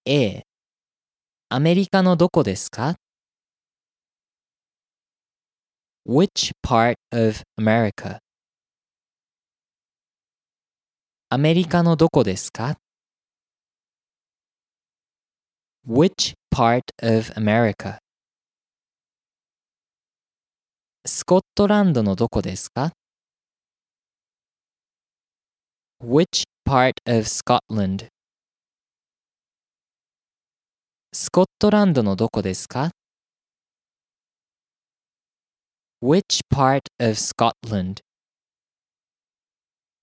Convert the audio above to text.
A、アメリカのどこですか？ Which part of America? アメリカのどこですか？ Which part of America? スコットランドのどこですか？ Which part of Scotland? スコットランドのどこですか？ Which part of Scotland?